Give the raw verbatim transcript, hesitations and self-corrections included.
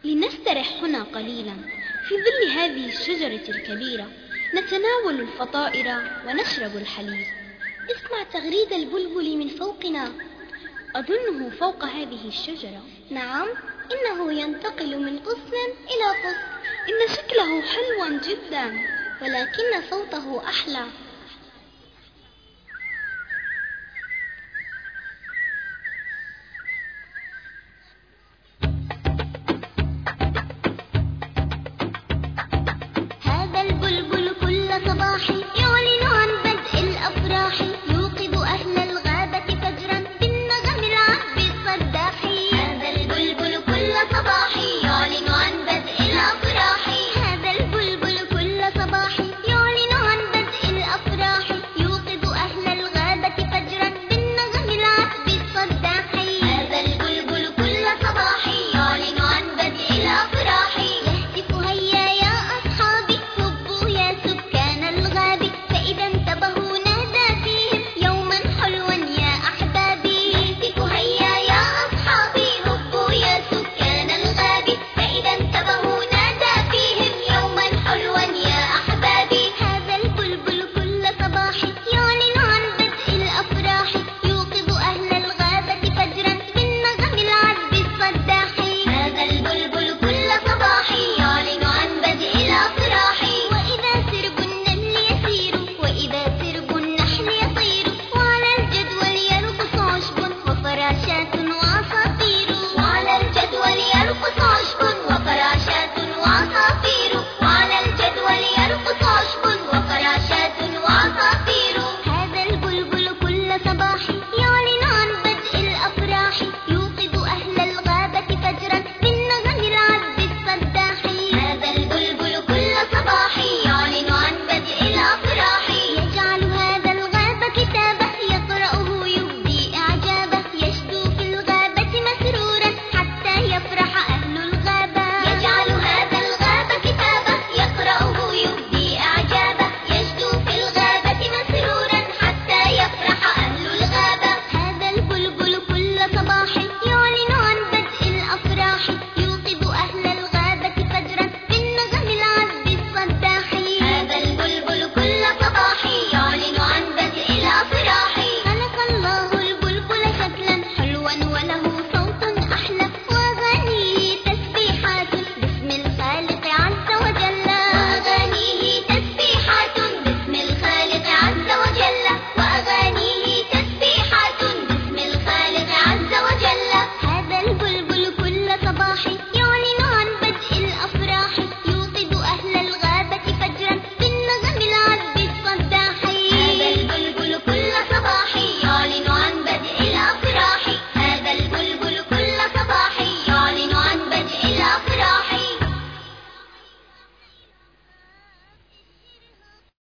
لنسترح هنا قليلا في ظل هذه الشجرة الكبيرة، نتناول الفطائر ونشرب الحليب. اسمع تغريد البلبل من فوقنا. أظنه فوق هذه الشجرة. نعم، إنه ينتقل من غصن إلى غصن. إن شكله حلو جدا، ولكن صوته أحلى.